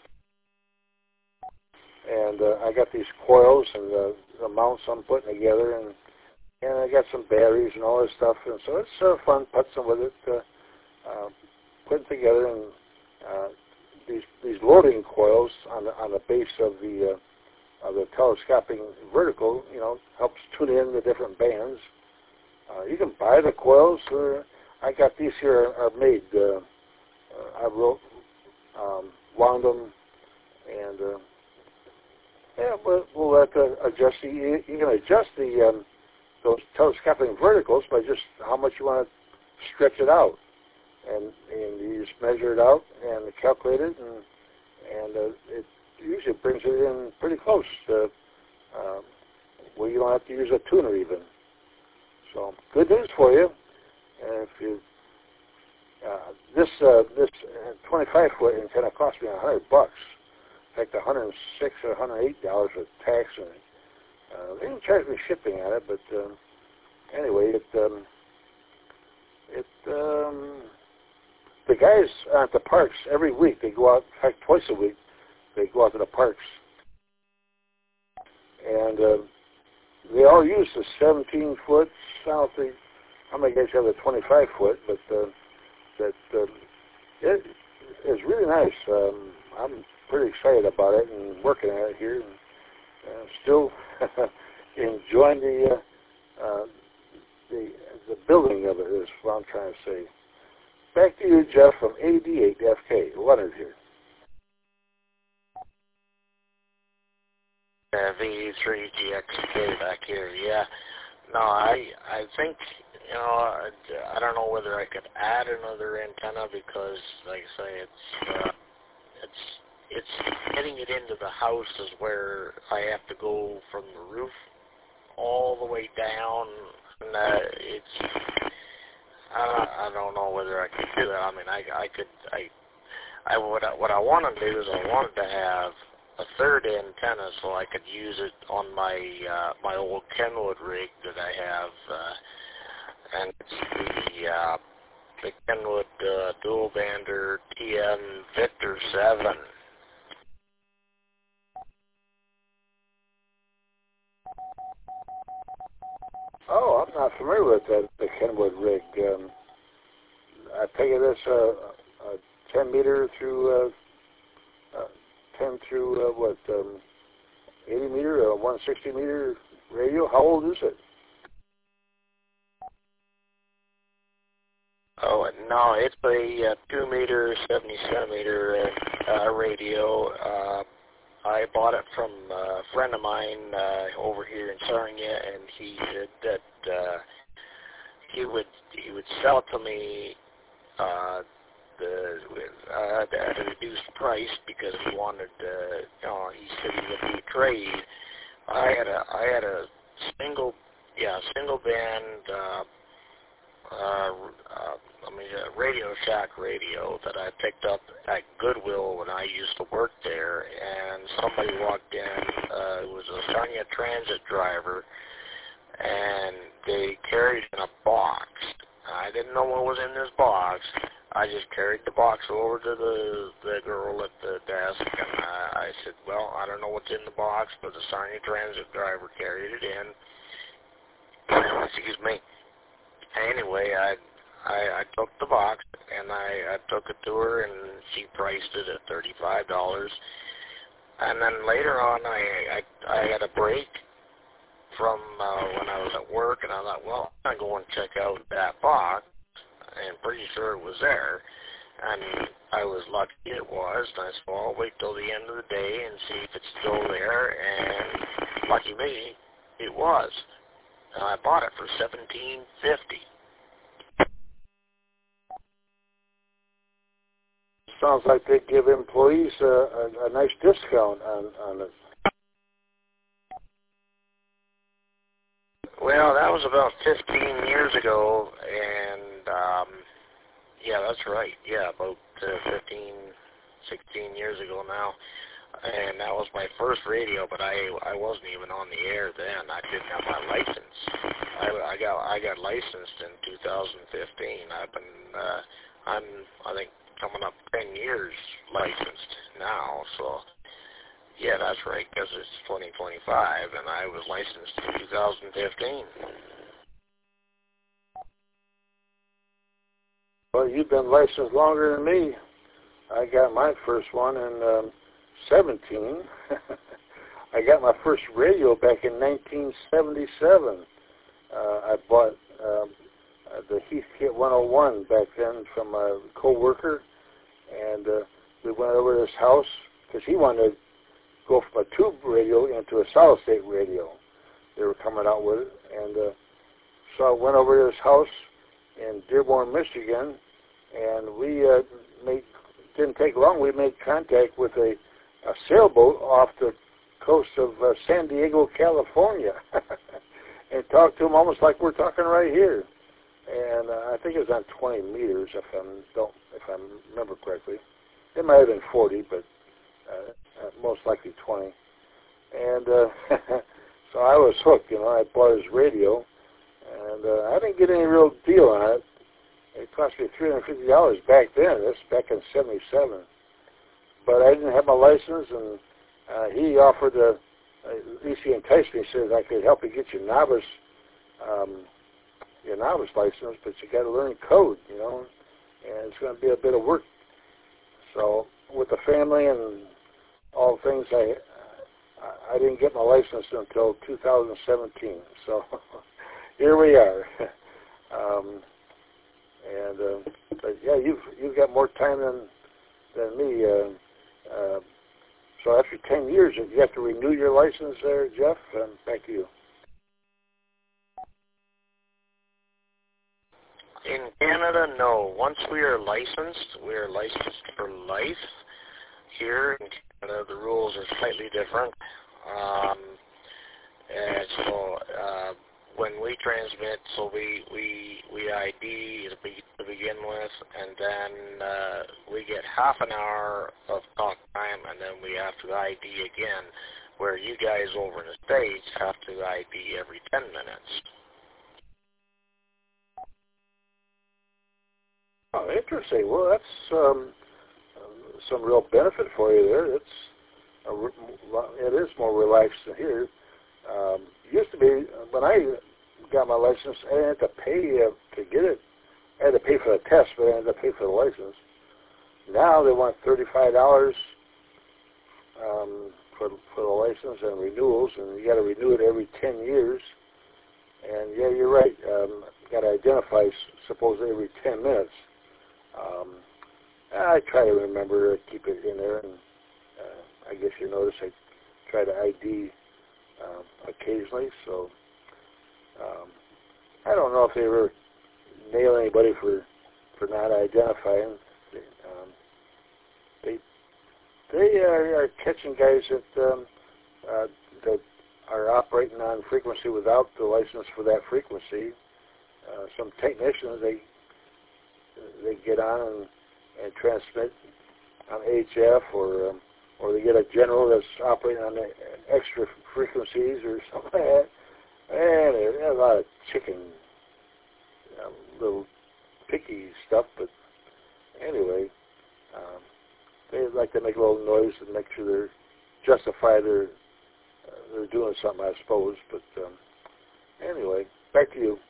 And uh, I got these coils and the, the mounts I'm putting together, and and I got some batteries and all this stuff. And so it's sort of fun putzing with it, uh, uh, putting together and uh, these these loading coils on the on the base of the uh, of the telescoping vertical. You know, helps tune in the different bands. Uh, you can buy the coils. Or I got these here are made. Uh, uh, I wrote um, wound them and. Uh, Yeah, we'll, we'll have to adjust the, you, you can adjust the, um, those telescoping verticals by just how much you want to stretch it out. And, and you just measure it out and calculate it, and, and uh, it usually brings it in pretty close to uh, where you don't have to use a tuner even. So, good news for you. And if you, uh, this, uh, this twenty-five foot antenna cost me a hundred bucks. Like one hundred six or one hundred eight dollars with tax, and uh, they didn't charge me shipping on it. But um, anyway, it um, it um, the guys at the parks every week, they go out. In fact, twice a week, they go out to the parks, and uh, they all use the seventeen foot. I don't think how many guys have the twenty-five foot, but uh, that uh, it is really nice. Um, I'm pretty excited about it and working at it here. And, uh, still enjoying the, uh, uh, the the building of it is what I'm trying to say. Back to you, Jeff, from A D eight F K. Leonard here. Uh, V three G X K back here, yeah. No, I I think, you know, I, I don't know whether I could add another antenna because, like I say, it's uh, it's it's getting it into the house is where I have to go from the roof all the way down, and uh, it's I, I don't know whether I could do that. I mean, I I could I I what I, what I want to do is I wanted to have a third antenna so I could use it on my uh, my old Kenwood rig that I have, uh, and it's the uh, the Kenwood uh, dual bander T M Victor seven. Oh, I'm not familiar with that, the Kenwood rig. Um, I take it as a, a ten meter through. Uh, uh, ten through, uh, what, um, eighty meter, or one sixty meter radio? How old is it? Oh, no, it's a uh, two meter, seventy centimeter uh, uh, radio. Uh, I bought it from a friend of mine uh, over here in Sarnia, and he said that uh, he would he would sell it to me uh, the uh, at a reduced price because he wanted, uh, you know, he said he would do a trade. I had a I had a single, yeah, single band, uh, uh, uh, I mean, a Radio Shack radio that I picked up at Goodwill when I used to work there, and somebody walked in. Uh, it was a Sarnia Transit driver, and they carried in a box. I didn't know what was in this box. I just carried the box over to the the girl at the desk, and uh, I said, well, I don't know what's in the box, but the Sarnia Transit driver carried it in. Excuse me. Anyway, I, I I took the box, and I, I took it to her, and she priced it at thirty-five dollars. And then later on, I, I, I had a break from uh, when I was at work, and I thought, well, I'm going to go and check out that box. And pretty sure it was there, and I was lucky it was, and I said, well, I'll wait till the end of the day and see if it's still there, and lucky me, it was. And I bought it for seventeen fifty. Sounds like they give employees a, a, a nice discount on, on it. Well, that was about fifteen years ago, and um, yeah, that's right. Yeah, about uh, fifteen, sixteen years ago now. And that was my first radio, but I I wasn't even on the air then. I didn't have my license. I, I got I got licensed in two thousand fifteen. I've been uh, I'm I think coming up ten years licensed now. So yeah, that's right, because it's twenty twenty-five, and I was licensed in two thousand fifteen. Well, you've been licensed longer than me. I got my first one in um, seventeen. I got my first radio back in nineteen seventy-seven. Uh, I bought um, uh, the Heathkit one oh one back then from a co-worker, and uh, we went over to his house because he wanted to go from a tube radio into a solid-state radio. They were coming out with it, and uh, so I went over to his house in Dearborn, Michigan, and we uh, made, didn't take long, we made contact with a, a sailboat off the coast of uh, San Diego, California, and talked to him almost like we're talking right here. And uh, I think it was on twenty meters, if I don't, if I remember correctly. It might have been forty, but uh, uh, most likely twenty. And uh, so I was hooked. You know, I bought his radio, and uh, I didn't get any real deal on it. It cost me three hundred fifty dollars back then. This back in seventy-seven. But I didn't have my license, and uh, he offered to, uh, at least he enticed me. He says I could help you get your novice. Um, your novice license, but you got to learn code, you know, and it's going to be a bit of work. So with the family and all things, I I didn't get my license until two thousand seventeen. So here we are. um, and uh, but yeah, you've you've got more time than than me. Uh, uh, so after ten years, you have to renew your license there, Jeff. And thank you. In Canada, no. Once we are licensed, we are licensed for life. Here in Canada, the rules are slightly different. Um, and so uh, when we transmit, so we, we, we I D to, be, to begin with, and then uh, we get half an hour of talk time, and then we have to I D again, where you guys over in the States have to I D every ten minutes. Oh, interesting. Well, that's um, some real benefit for you there. It's a, it is more relaxed than here. Um, used to be when I got my license, I didn't have to pay uh, to get it. I had to pay for the test, but I had to pay for the license. Now they want thirty-five dollars um, for for the license and renewals, and you got to renew it every ten years. And yeah, you're right. Um, got to identify supposedly every ten minutes. Um, I try to remember to keep it in there, and uh, I guess you notice I try to I D uh, occasionally. So um, I don't know if they ever nail anybody for for not identifying. Um, they they are, are catching guys that um, uh, that are operating on frequency without the license for that frequency. Uh, some technicians they they get on and, and transmit on H F, or um, or they get a general that's operating on the extra frequencies or something like that. And there's a lot of chicken, um, little picky stuff. But anyway, um, they like to make a little noise and make sure they're justify their uh, they're doing something, I suppose. But um, anyway, back to you.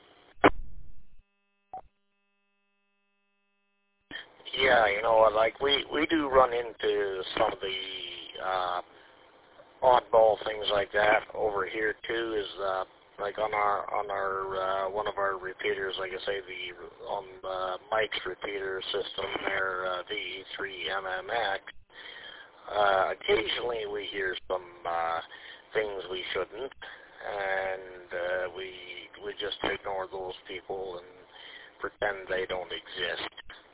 Yeah, you know, like we, we do run into some of the uh, oddball things like that over here too. Is uh, like on our on our uh, one of our repeaters, like I say, the on uh, Mike's repeater system there, uh, V three M M X. Uh, occasionally we hear some uh, things we shouldn't, and uh, we we just ignore those people and pretend they don't exist.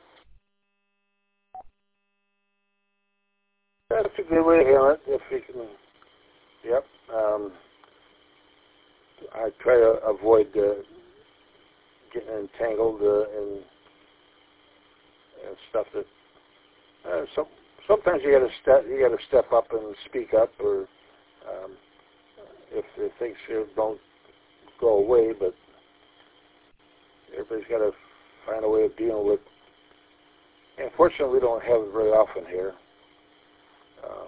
That's a good way to handle it, if you can. Yep. Um, I try to avoid uh, getting entangled uh, in, in stuff that. Uh, some sometimes you got to step you got to step up and speak up, or um, if, if things don't go away. But everybody's got to find a way of dealing with. And fortunately, we don't have it very often here. Um,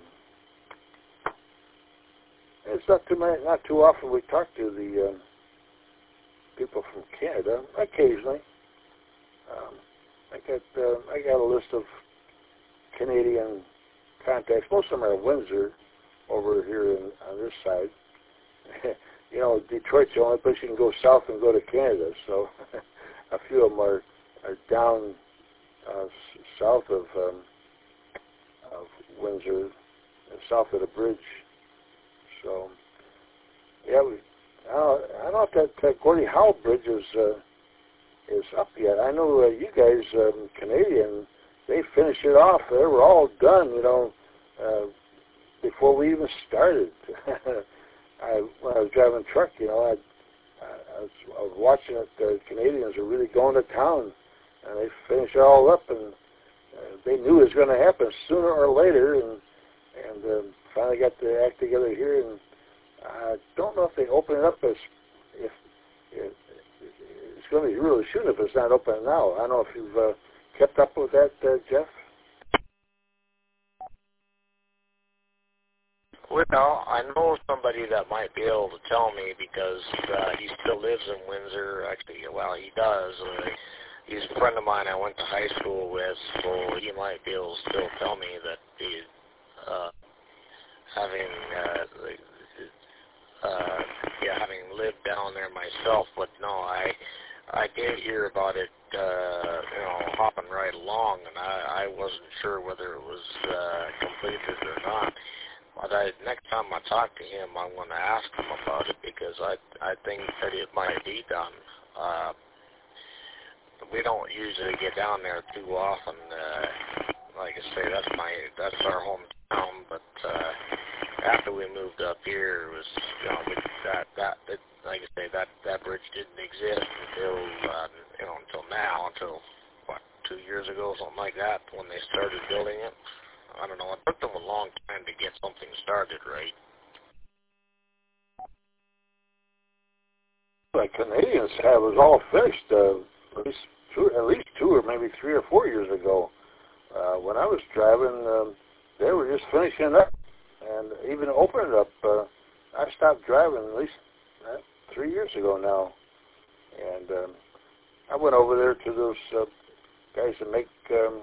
it's not too many, not too often we talk to the um, people from Canada. Occasionally, um, I got uh, I got a list of Canadian contacts. Most of them are in Windsor, over here in, on this side. You know, Detroit's the only place you can go south and go to Canada. So a few of them are are down uh, south of. Um, of Windsor, south of the bridge. So, yeah, we, I don't, I don't know if that, that Gordie Howe Bridge is uh, is up yet. I know uh, you guys, um, Canadian, they finished it off. They were all done, you know, uh, before we even started. I, when I was driving a truck, you know, I, I, was, I was watching it. The Canadians were really going to town, and they finished it all up, and Uh, they knew it was going to happen sooner or later, and and um, finally got the act together here. And I don't know if they open it up as if, if it's going to be really soon if it's not open now. I don't know if you've uh, kept up with that, uh, Jeff. Well, I know somebody that might be able to tell me because uh, he still lives in Windsor. Actually, well, he does. Uh, he's a friend of mine I went to high school with, so he might be able to still tell me that he, uh, having, uh, uh, yeah, having lived down there myself, but no, I, I did hear about it, uh, you know, hopping right along, and I, I wasn't sure whether it was, uh, completed or not. But I, next time I talk to him, I'm going to ask him about it because I I think that it might be done. Uh, we don't usually get down there too often. Uh, like I say, that's my that's our hometown. But uh, after we moved up here, it was you know we, that that it, like I say that that bridge didn't exist until uh, you know until now until what two years ago something like that when they started building it. I don't know. It took them a long time to get something started, right? The Canadians have was all finished uh, at least two, at least two or maybe three or four years ago. Uh, when I was driving, um, they were just finishing up and even opening it up. Uh, I stopped driving at least uh, three years ago now, and um, I went over there to those uh, guys that make. Um,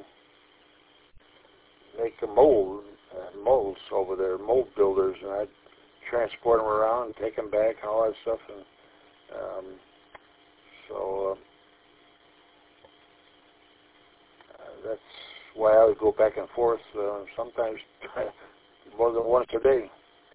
make a mold, uh, molds over there, mold builders, and I'd transport them around and take them back and all that stuff. And um, so uh, uh, that's why I would go back and forth, uh, sometimes more than once a day.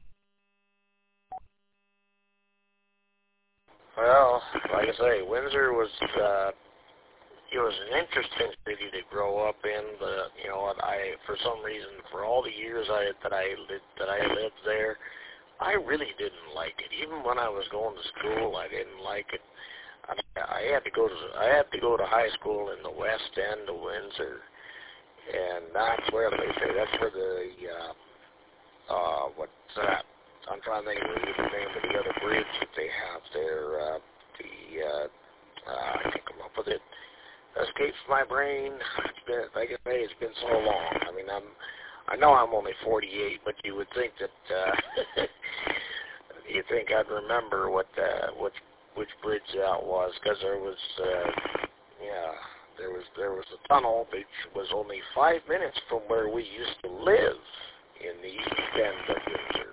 Well, like I say, Windsor was... Uh, It was an interesting city to grow up in, but you know what? I, for some reason, for all the years I that I lived that I lived there, I really didn't like it. Even when I was going to school, I didn't like it. I, I had to go to I had to go to high school in the West End of Windsor, and that's where they say that's where the uh, uh, what's that? I'm trying to think of the name of the other bridge that they have there. Uh, the uh, uh, I can't come up with it. Escapes my brain. It's been, like I say, it's been so long. I mean, I'm, I know I'm only forty-eight, but you would think that, uh, you think I'd remember what, uh, which, which bridge that was, because there was, uh, yeah, there was, there was a tunnel which was only five minutes from where we used to live in the east end of Windsor.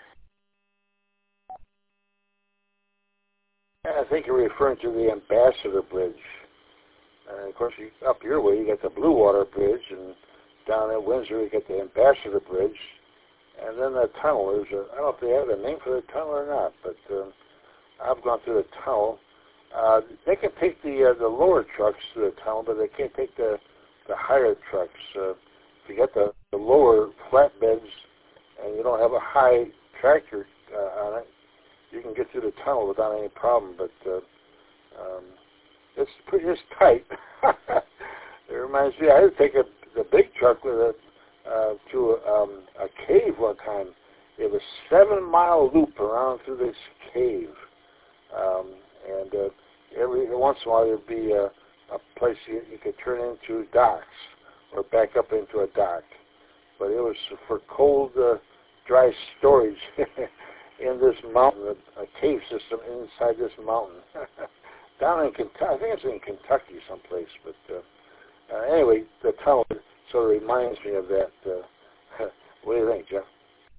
I think you're referring to the Ambassador Bridge. And, of course, you, up your way, you got the Blue Water Bridge, and down at Windsor, you got the Ambassador Bridge. And then the tunnel, there's a, I don't know if they have a name for the tunnel or not, but um, I've gone through the tunnel. Uh, they can take the uh, the lower trucks through the tunnel, but they can't take the, the higher trucks. Uh, if you get the, the lower flatbeds and you don't have a high tractor uh, on it, you can get through the tunnel without any problem, but uh, um, It's pretty, it's tight. It reminds me, I had to take a, the big truck with a, uh, to a, um, a cave one time. It was a seven-mile loop around through this cave. Um, and uh, every once in a while there'd be a, a place you, you could turn into docks or back up into a dock. But it was for cold, uh, dry storage in this mountain, a, a cave system inside this mountain. Down in Kentucky, I think it's in Kentucky someplace, but uh, uh, anyway, the tunnel sort of reminds me of that. Uh, what do you think, Jeff?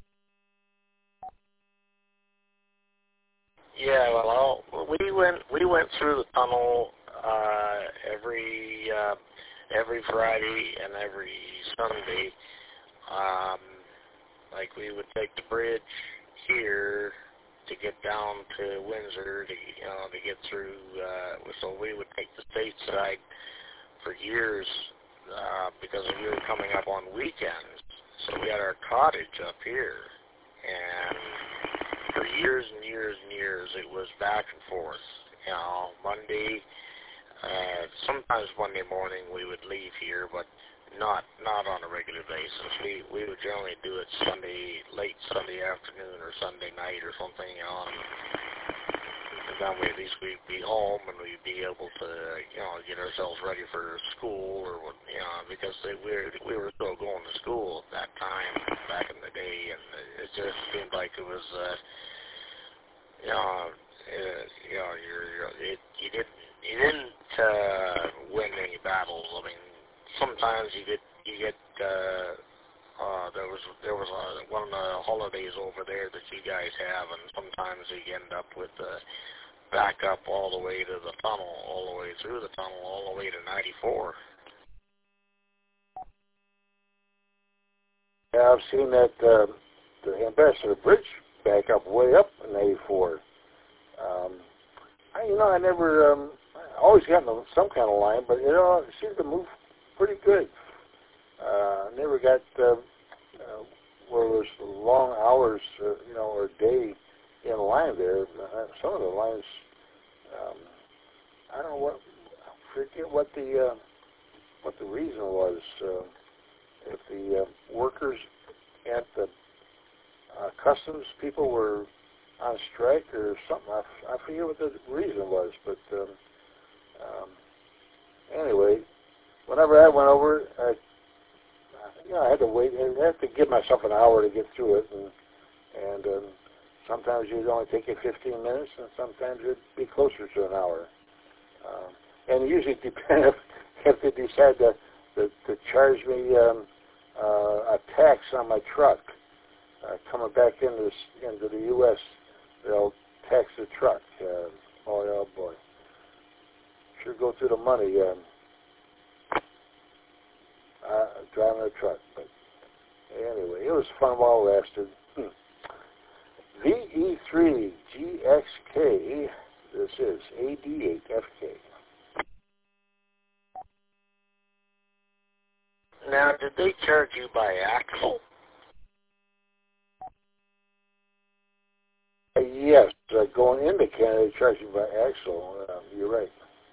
Yeah, well, I'll, we went we went through the tunnel uh, every uh, every Friday and every Sunday. Um, like we would take the bridge here to get down to Windsor to you know to get through. Uh, so we would take the state side for years uh, because we were coming up on weekends. So we had our cottage up here, and for years and years and years it was back and forth. You know, Monday, uh, sometimes Monday morning we would leave here, but Not not on a regular basis. We we would generally do it Sunday, late Sunday afternoon or Sunday night or something, you know. And that way at least we'd be home and we'd be able to, you know, get ourselves ready for school or what, you know, because they, we were we were still going to school at that time back in the day, and it just seemed like it was, uh, you know, uh, you know, you're, you're it, you didn't you didn't uh, when sometimes you get you get uh, uh, there was there was a, one of the holidays over there that you guys have, and sometimes you end up with uh, back up all the way to the tunnel, all the way through the tunnel, all the way to ninety-four. Yeah, I've seen that uh, the Ambassador Bridge back up way up in ninety-four. Um, I, you know, I never, um, I always got in some kind of line, but you know, it seemed to move pretty good. Uh, never got uh, uh, where it was long hours, uh, you know, or day in line there. Uh, some of the lines, um, I don't know what, I forget what the uh, what the reason was. Uh, if the uh, workers at the uh, customs people were on strike or something, I, f- I forget what the reason was. But um, um, anyway, whenever I went over, I, you know, I had to wait. I had to give myself an hour to get through it, and and um, sometimes you'd only take you fifteen minutes, and sometimes it'd be closer to an hour. Um, and it usually depends if they decide to, to, to charge me um, uh, a tax on my truck. Uh, coming back into, this, into the U S, they'll tax the truck. Uh, oh, oh, boy. Sure go through the money um, uh, driving a truck. But anyway, it was fun while it lasted. V E three G X K, this is A D eight F K. Now, did they charge you by axle? Uh, yes, uh, going into Canada, they charge you by axle. Uh, you're right.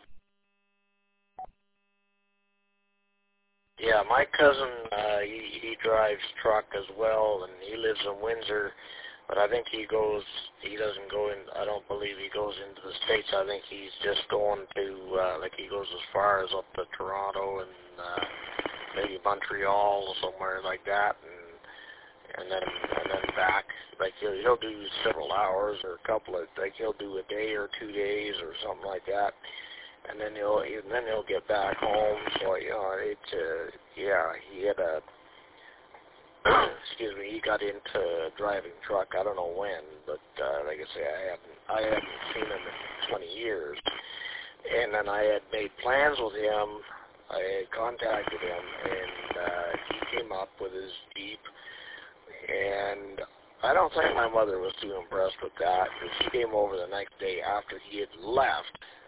Yeah, my cousin, uh, he, he drives truck as well, and he lives in Windsor, but I think he goes, he doesn't go in, I don't believe he goes into the States. I think he's just going to, uh, like he goes as far as up to Toronto and uh, maybe Montreal or somewhere like that, and and then and then back. Like he'll, he'll do several hours or a couple of, like he'll do a day or two days or something like that. And then he'll and then he'll get back home. So you know, it uh, yeah, he had a excuse me, he got into driving truck. I don't know when, but uh, like I say, I haven't I haven't seen him in twenty years. And then I had made plans with him. I had contacted him, and uh, he came up with his Jeep. And I don't think my mother was too impressed with that. But she came over the next day after he had left.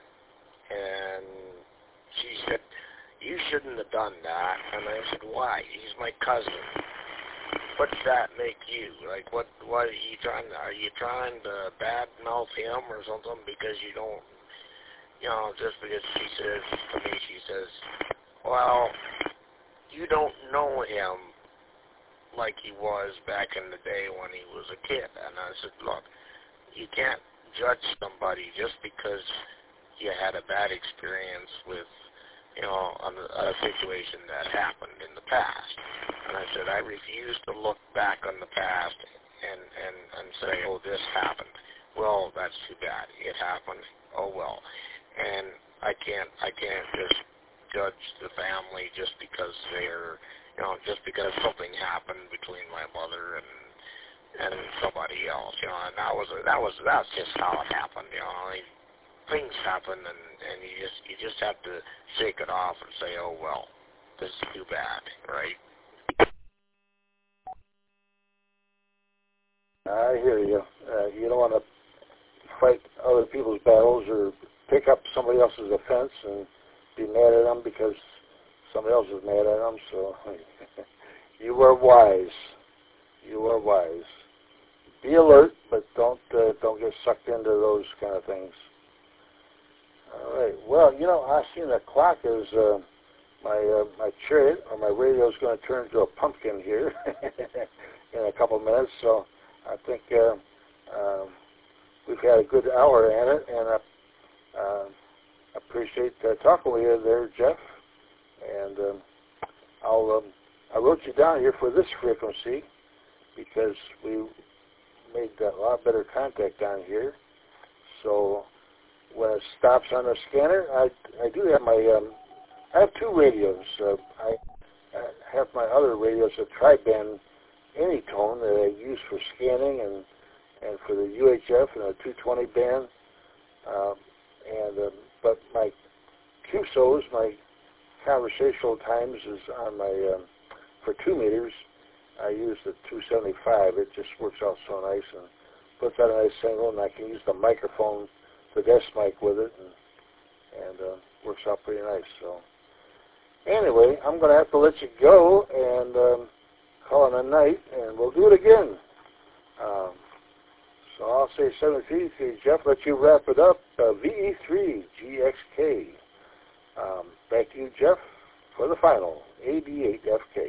And she said, "You shouldn't have done that." And I said, "Why? He's my cousin. What does that make you? Like, what? What are you trying? Are you trying to badmouth him or something because you don't, you know, just because she says to me, she says, well, you don't know him like he was back in the day when he was a kid." And I said, "Look, you can't judge somebody just because you had a bad experience with, you know, a, a situation that happened in the past." And I said, "I refuse to look back on the past and, and, and say, oh, this happened. Well, that's too bad. It happened. Oh, well." And I can't, I can't just judge the family just because they're, you know, just because something happened between my mother and and somebody else, you know. And that was that was that's just how it happened, you know. I mean, things happen, and, and you just you just have to shake it off and say, oh well, this is too bad, right? I hear you. Uh, you don't want to fight other people's battles or pick up somebody else's offense and be mad at them because somebody else is mad at them. So you are wise. You are wise. Be alert, but don't uh, don't get sucked into those kind of things. All right. Well, you know, I see the clock is uh, my uh, my chariot or my radio is going to turn into a pumpkin here in a couple minutes. So I think uh, um, we've had a good hour at it, and I uh, appreciate uh, talking with you there, Jeff. And um, I'll um, I wrote you down here for this frequency because we made a lot better contact down here. So when it stops on the scanner, I, I do have my, um, I have two radios. Uh, I have my other radios, a tri-band Anytone that I use for scanning and and for the U H F and a two twenty band. Um, and uh, but my Q S Os, my conversational times, is on my um, for two meters. I use the two seventy-five. It just works out so nice and puts out a nice signal, and I can use the microphone, the desk mic with it, and and uh, works out pretty nice. So anyway, I'm going to have to let you go and um, call it a night, and we'll do it again. Um, so I'll say seven fifty-three, Jeff, let you wrap it up. Uh, V E three G X K. Um, back to you, Jeff, for the final, A B eight F K.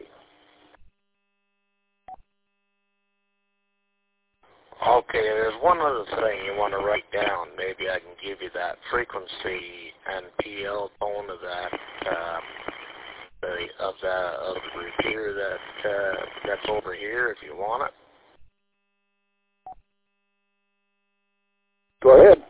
Okay, there's one other thing you want to write down. Maybe I can give you that frequency and P L tone of that, um, the, of the of the repeater that uh, that's over here, if you want it. Go ahead.